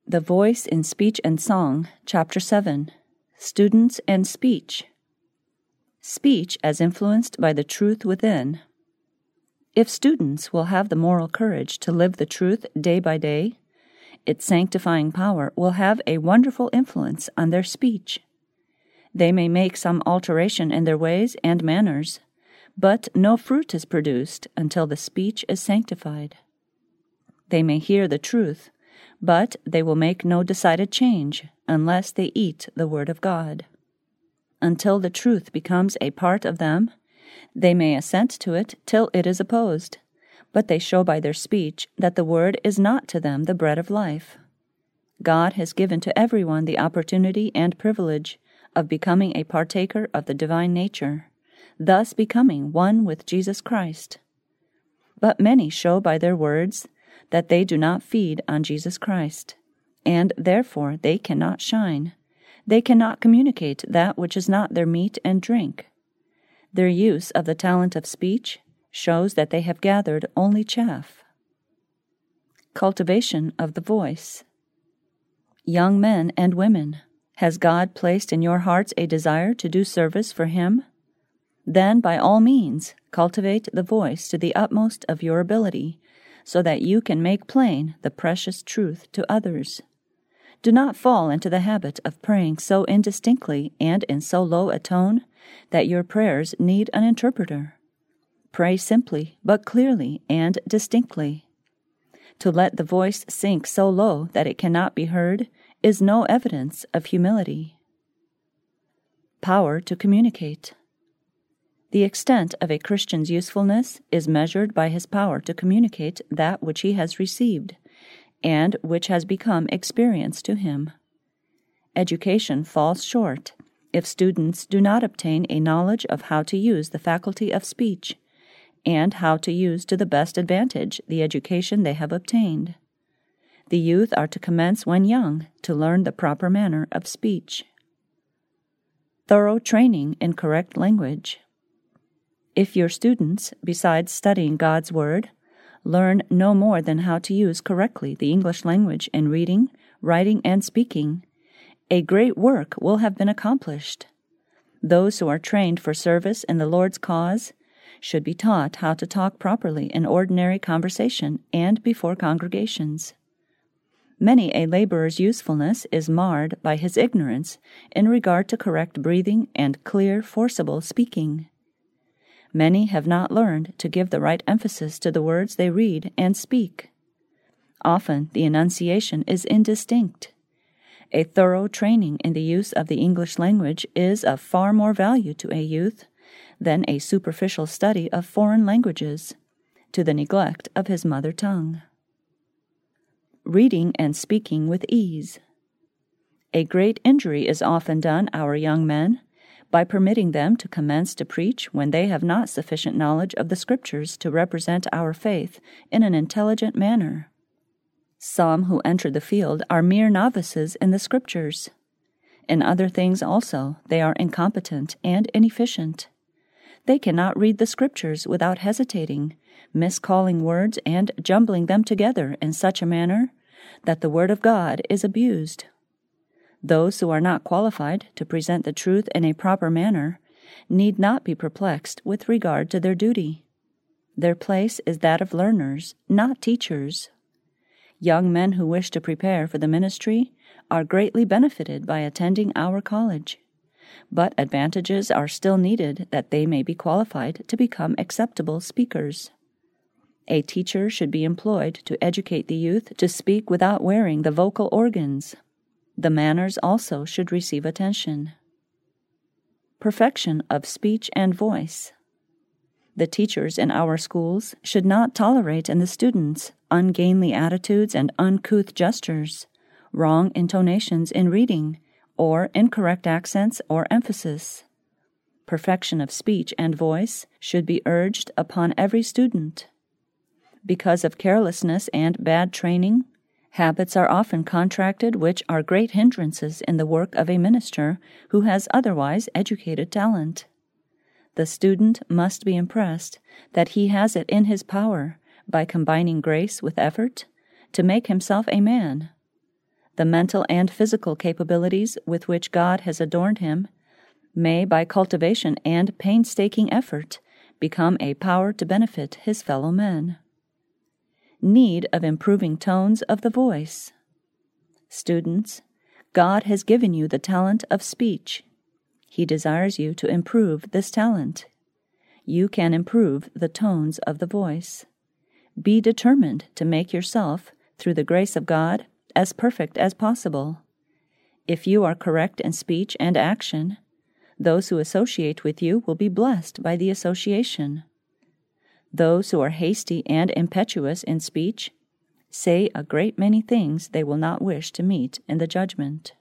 The Voice in Speech and Song, Chapter 7, Students and Speech. Speech as influenced by the truth within. If students will have the moral courage to live the truth day by day, its sanctifying power will have a wonderful influence on their speech. They may make some alteration in their ways and manners, but no fruit is produced until the speech is sanctified. They may hear the truth, but they will make no decided change unless they eat the Word of God. Until the truth becomes a part of them, they may assent to it till it is opposed, but they show by their speech that the Word is not to them the bread of life. God has given to everyone the opportunity and privilege of becoming a partaker of the divine nature, thus becoming one with Jesus Christ. But many show by their words that they do not feed on Jesus Christ, and therefore they cannot shine. They cannot communicate that which is not their meat and drink. Their use of the talent of speech shows that they have gathered only chaff. Cultivation of the voice. Young men and women, has God placed in your hearts a desire to do service for Him? Then, by all means, cultivate the voice to the utmost of your ability, so that you can make plain the precious truth to others. Do not fall into the habit of praying so indistinctly and in so low a tone that your prayers need an interpreter. Pray simply, but clearly and distinctly. To let the voice sink so low that it cannot be heard is no evidence of humility. Power to communicate. The extent of a Christian's usefulness is measured by his power to communicate that which he has received, and which has become experience to him. Education falls short if students do not obtain a knowledge of how to use the faculty of speech, and how to use to the best advantage the education they have obtained. The youth are to commence when young to learn the proper manner of speech. Thorough training in correct language. If your students, besides studying God's Word, learn no more than how to use correctly the English language in reading, writing, and speaking, a great work will have been accomplished. Those who are trained for service in the Lord's cause should be taught how to talk properly in ordinary conversation and before congregations. Many a laborer's usefulness is marred by his ignorance in regard to correct breathing and clear, forcible speaking. Many have not learned to give the right emphasis to the words they read and speak. Often the enunciation is indistinct. A thorough training in the use of the English language is of far more value to a youth than a superficial study of foreign languages, to the neglect of his mother tongue. Reading and speaking with ease. A great injury is often done our young men by permitting them to commence to preach when they have not sufficient knowledge of the Scriptures to represent our faith in an intelligent manner. Some who enter the field are mere novices in the Scriptures. In other things also they are incompetent and inefficient. They cannot read the Scriptures without hesitating, miscalling words and jumbling them together in such a manner that the Word of God is abused. Those who are not qualified to present the truth in a proper manner need not be perplexed with regard to their duty. Their place is that of learners, not teachers. Young men who wish to prepare for the ministry are greatly benefited by attending our college, but advantages are still needed that they may be qualified to become acceptable speakers. A teacher should be employed to educate the youth to speak without wearing the vocal organs. The manners also should receive attention. Perfection of speech and voice. The teachers in our schools should not tolerate in the students ungainly attitudes and uncouth gestures, wrong intonations in reading, or incorrect accents or emphasis. Perfection of speech and voice should be urged upon every student. Because of carelessness and bad training, habits are often contracted which are great hindrances in the work of a minister who has otherwise educated talent. The student must be impressed that he has it in his power, by combining grace with effort, to make himself a man. The mental and physical capabilities with which God has adorned him may, by cultivation and painstaking effort, become a power to benefit his fellow men. Need of improving tones of the voice. Students, God has given you the talent of speech. He desires you to improve this talent. You can improve the tones of the voice. Be determined to make yourself, through the grace of God, as perfect as possible. If you are correct in speech and action, those who associate with you will be blessed by the association. Those who are hasty and impetuous in speech say a great many things they will not wish to meet in the judgment.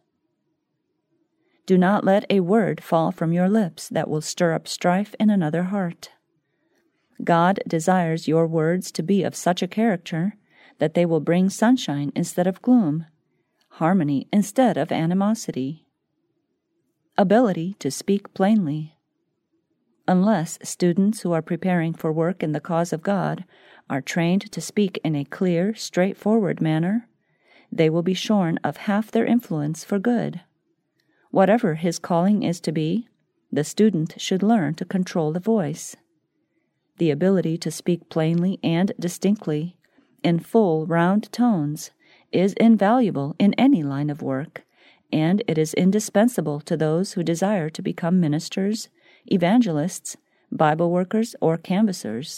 Do not let a word fall from your lips that will stir up strife in another heart. God desires your words to be of such a character that they will bring sunshine instead of gloom, harmony instead of animosity. Ability to speak plainly. Unless students who are preparing for work in the cause of God are trained to speak in a clear, straightforward manner, they will be shorn of half their influence for good. Whatever his calling is to be, the student should learn to control the voice. The ability to speak plainly and distinctly, in full, round tones, is invaluable in any line of work, and it is indispensable to those who desire to become ministers, evangelists, Bible workers, or canvassers.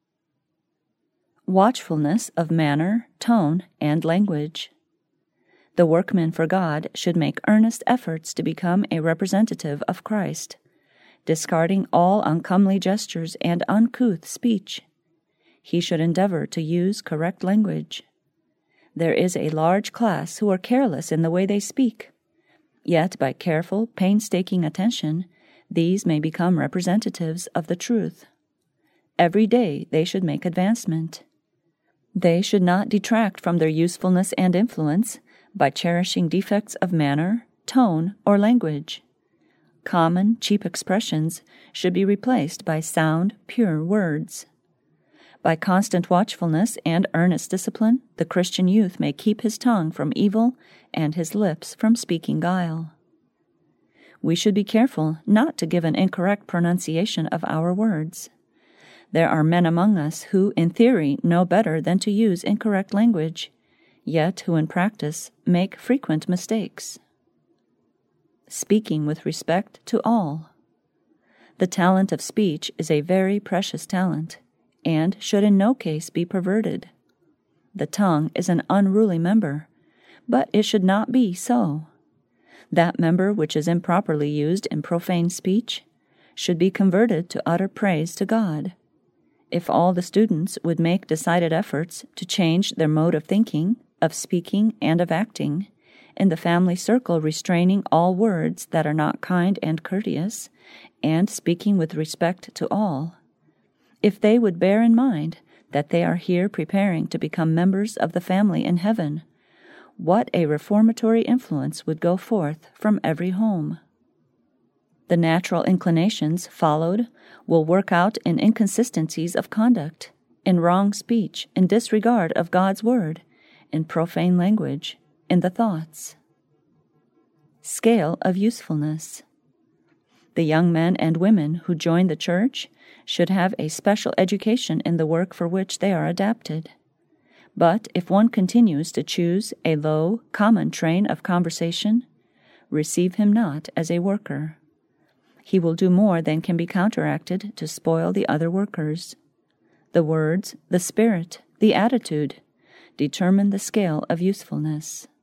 Watchfulness of manner, tone, and language. The workman for God should make earnest efforts to become a representative of Christ, discarding all uncomely gestures and uncouth speech. He should endeavor to use correct language. There is a large class who are careless in the way they speak, yet by careful, painstaking attention, these may become representatives of the truth. Every day they should make advancement. They should not detract from their usefulness and influence by cherishing defects of manner, tone, or language. Common, cheap expressions should be replaced by sound, pure words. By constant watchfulness and earnest discipline, the Christian youth may keep his tongue from evil and his lips from speaking guile. We should be careful not to give an incorrect pronunciation of our words. There are men among us who, in theory, know better than to use incorrect language, yet who in practice make frequent mistakes. Speaking with respect to all. The talent of speech is a very precious talent, and should in no case be perverted. The tongue is an unruly member, but it should not be so. That member which is improperly used in profane speech should be converted to utter praise to God. If all the students would make decided efforts to change their mode of thinking, of speaking, and of acting, in the family circle restraining all words that are not kind and courteous, and speaking with respect to all, if they would bear in mind that they are here preparing to become members of the family in heaven, what a reformatory influence would go forth from every home. The natural inclinations followed will work out in inconsistencies of conduct, in wrong speech, in disregard of God's word, in profane language, in the thoughts. Scale of usefulness. The young men and women who join the church should have a special education in the work for which they are adapted. But if one continues to choose a low, common train of conversation, receive him not as a worker. He will do more than can be counteracted to spoil the other workers. The words, the spirit, the attitude determine the scale of usefulness.